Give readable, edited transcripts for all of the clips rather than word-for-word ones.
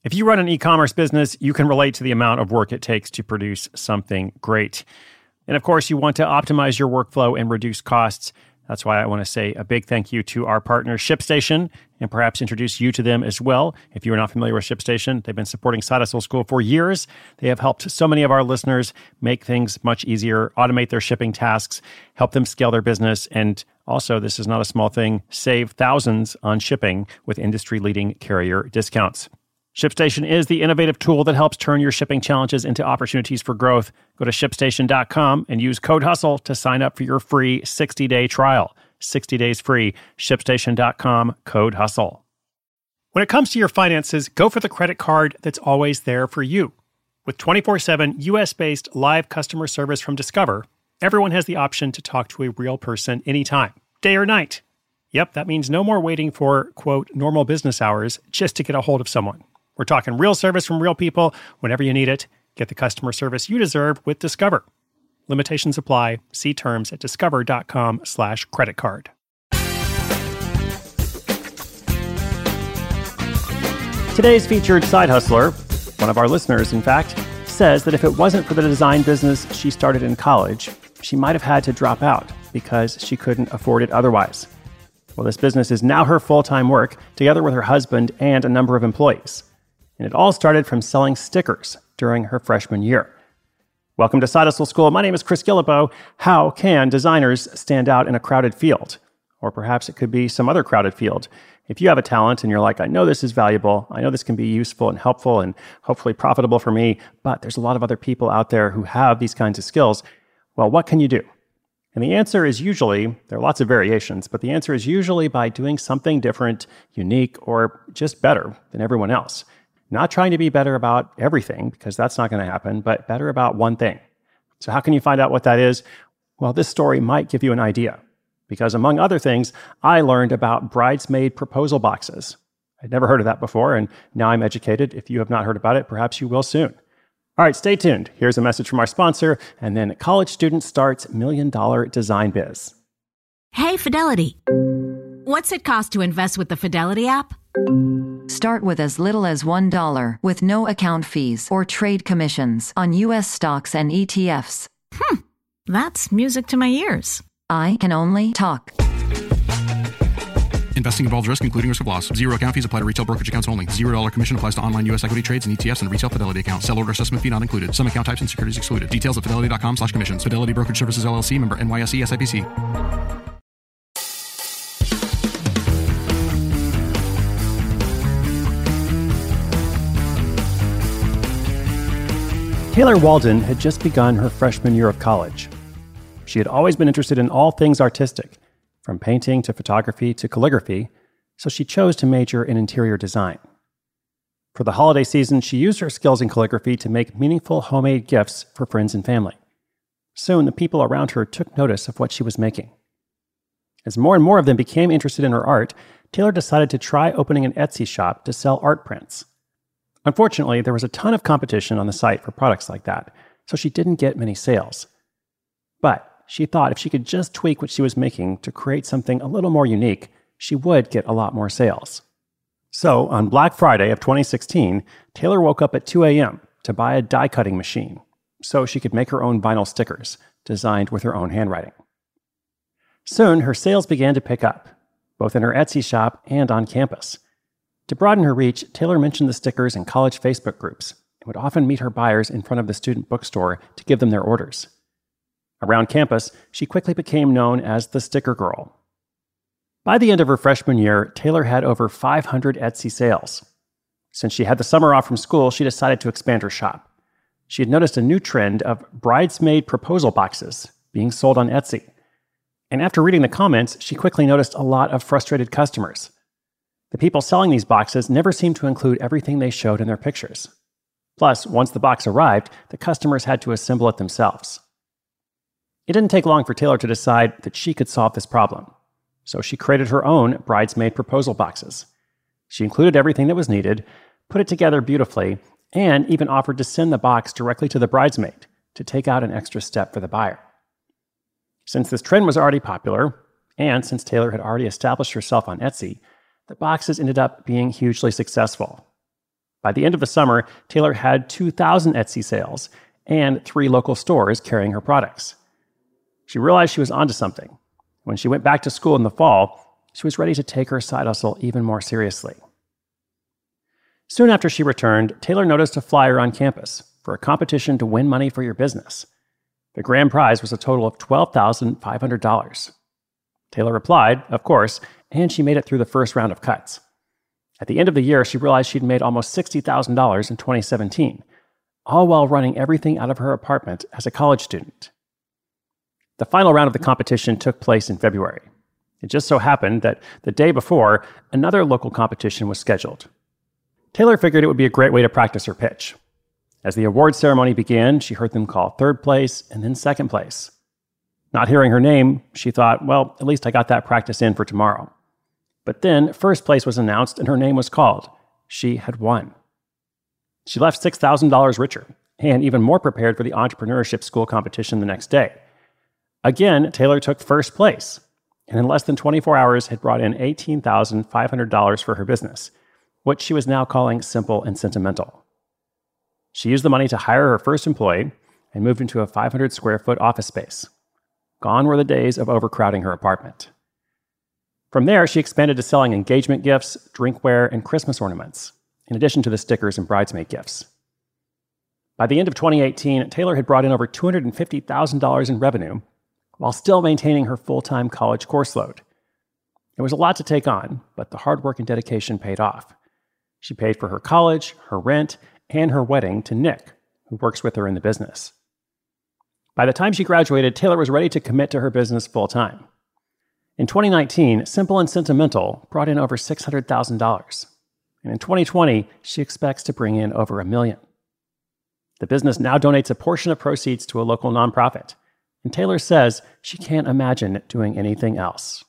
If you run an e-commerce business, you can relate to the amount of work it takes to produce something great. And of course, you want to optimize your workflow and reduce costs. That's why I want to say a big thank you to our partner, ShipStation, and perhaps introduce you to them as well. If you're not familiar with ShipStation, they've been supporting Side Hustle School for years. They have helped so many of our listeners make things much easier, automate their shipping tasks, help them scale their business, and also, this is not a small thing, save thousands on shipping with industry-leading carrier discounts. ShipStation is the innovative tool that helps turn your shipping challenges into opportunities for growth. Go to ShipStation.com and use code HUSTLE to sign up for your free 60-day trial. 60 days free. ShipStation.com, code HUSTLE. When it comes to your finances, go for the credit card that's always there for you. With 24/7 U.S.-based live customer service from Discover, everyone has the option to talk to a real person anytime, day or night. Yep, that means no more waiting for, quote, normal business hours just to get a hold of someone. We're talking real service from real people whenever you need it. Get the customer service you deserve with Discover. Limitations apply. See terms at discover.com/creditcard. Today's featured side hustler, one of our listeners, in fact, says that if it wasn't for the design business she started in college, she might have had to drop out because she couldn't afford it otherwise. Well, this business is now her full-time work, together with her husband and a number of employees. And it all started from selling stickers during her freshman year. Welcome to Side Hustle School. My name is Chris Guillebeau. How can designers stand out in a crowded field? Or perhaps it could be some other crowded field. If you have a talent and you're like, I know this is valuable, I know this can be useful and helpful and hopefully profitable for me, but there's a lot of other people out there who have these kinds of skills, well, what can you do? And the answer is usually, there are lots of variations, but the answer is usually by doing something different, unique, or just better than everyone else. Not trying to be better about everything, because that's not going to happen, but better about one thing. So how can you find out what that is? Well, this story might give you an idea, because among other things, I learned about bridesmaid proposal boxes. I'd never heard of that before, and now I'm educated. If you have not heard about it, perhaps you will soon. All right, stay tuned. Here's a message from our sponsor, and then college student starts $1 million design biz. Hey, Fidelity. What's it cost to invest with the Fidelity app? Start with as little as $1 with no account fees or trade commissions on U.S. stocks and ETFs. That's music to my ears. I can only talk. Investing involves risk, including risk of loss. Zero account fees apply to retail brokerage accounts only. $0 commission applies to online U.S. equity trades and ETFs and retail Fidelity accounts. Sell order assessment fee not included. Some account types and securities excluded. Details at fidelity.com/commissions. Fidelity Brokerage Services, LLC, member NYSE, SIPC. Taylor Walden had just begun her freshman year of college. She had always been interested in all things artistic, from painting to photography to calligraphy, so she chose to major in interior design. For the holiday season, she used her skills in calligraphy to make meaningful homemade gifts for friends and family. Soon, the people around her took notice of what she was making. As more and more of them became interested in her art, Taylor decided to try opening an Etsy shop to sell art prints. Unfortunately, there was a ton of competition on the site for products like that, so she didn't get many sales. But she thought if she could just tweak what she was making to create something a little more unique, she would get a lot more sales. So, on Black Friday of 2016, Taylor woke up at 2 a.m. to buy a die-cutting machine so she could make her own vinyl stickers, designed with her own handwriting. Soon, her sales began to pick up, both in her Etsy shop and on campus. To broaden her reach, Taylor mentioned the stickers in college Facebook groups and would often meet her buyers in front of the student bookstore to give them their orders. Around campus, she quickly became known as the Sticker Girl. By the end of her freshman year, Taylor had over 500 Etsy sales. Since she had the summer off from school, she decided to expand her shop. She had noticed a new trend of bridesmaid proposal boxes being sold on Etsy. And after reading the comments, she quickly noticed a lot of frustrated customers. The people selling these boxes never seemed to include everything they showed in their pictures. Plus, once the box arrived, the customers had to assemble it themselves. It didn't take long for Taylor to decide that she could solve this problem. So she created her own bridesmaid proposal boxes. She included everything that was needed, put it together beautifully, and even offered to send the box directly to the bridesmaid to take out an extra step for the buyer. Since this trend was already popular, and since Taylor had already established herself on Etsy, the boxes ended up being hugely successful. By the end of the summer, Taylor had 2,000 Etsy sales and 3 local stores carrying her products. She realized she was onto something. When she went back to school in the fall, she was ready to take her side hustle even more seriously. Soon after she returned, Taylor noticed a flyer on campus for a competition to win money for your business. The grand prize was a total of $12,500. Taylor replied, of course, and she made it through the first round of cuts. At the end of the year, she realized she'd made almost $60,000 in 2017, all while running everything out of her apartment as a college student. The final round of the competition took place in February. It just so happened that the day before, another local competition was scheduled. Taylor figured it would be a great way to practice her pitch. As the award ceremony began, she heard them call third place and then second place. Not hearing her name, she thought, well, at least I got that practice in for tomorrow. But then first place was announced and her name was called. She had won. She left $6,000 richer and even more prepared for the entrepreneurship school competition the next day. Again, Taylor took first place, and in less than 24 hours had brought in $18,500 for her business, which she was now calling Simple and Sentimental. She used the money to hire her first employee and moved into a 500 square foot office space. Gone were the days of overcrowding her apartment. From there, she expanded to selling engagement gifts, drinkware, and Christmas ornaments, in addition to the stickers and bridesmaid gifts. By the end of 2018, Taylor had brought in over $250,000 in revenue while still maintaining her full-time college course load. It was a lot to take on, but the hard work and dedication paid off. She paid for her college, her rent, and her wedding to Nick, who works with her in the business. By the time she graduated, Taylor was ready to commit to her business full-time. In 2019, Simple and Sentimental brought in over $600,000. And in 2020, she expects to bring in over $1 million. The business now donates a portion of proceeds to a local nonprofit. And Taylor says she can't imagine doing anything else.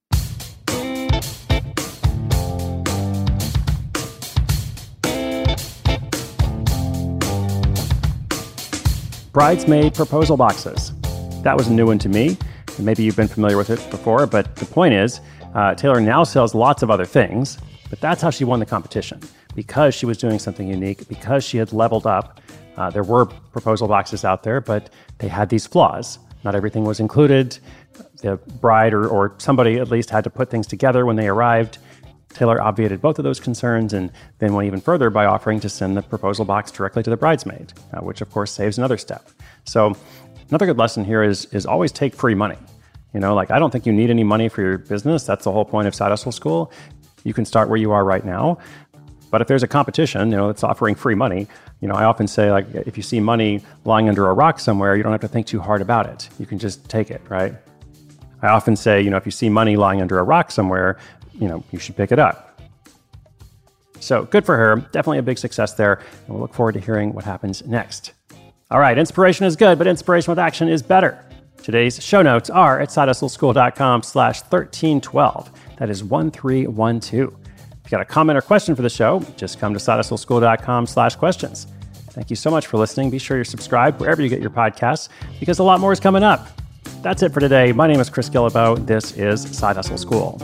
Bridesmaid proposal boxes. That was a new one to me. Maybe you've been familiar with it before, but the point is, Taylor now sells lots of other things, but that's how she won the competition. Because she was doing something unique, because she had leveled up. There were proposal boxes out there, but they had these flaws. Not everything was included. The bride or somebody at least had to put things together when they arrived. Taylor obviated both of those concerns and then went even further by offering to send the proposal box directly to the bridesmaid, which of course saves another step. So another good lesson here is always take free money. I don't think you need any money for your business. That's the whole point of Side Hustle School. You can start where you are right now. But if there's a competition, that's offering free money, I often say, if you see money lying under a rock somewhere, you don't have to think too hard about it. You can just take it, right? I often say, if you see money lying under a rock somewhere, you should pick it up. So good for her. Definitely a big success there. And we'll look forward to hearing what happens next. All right, inspiration is good, but inspiration with action is better. Today's show notes are at sidehustleschool.com/1312. That is 1312. If you got a comment or question for the show, just come to sidehustleschool.com/questions. Thank you so much for listening. Be sure you're subscribed wherever you get your podcasts, because a lot more is coming up. That's it for today. My name is Chris Guillebeau. This is Side Hustle School.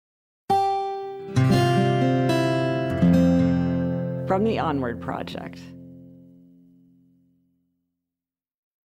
From the Onward Project.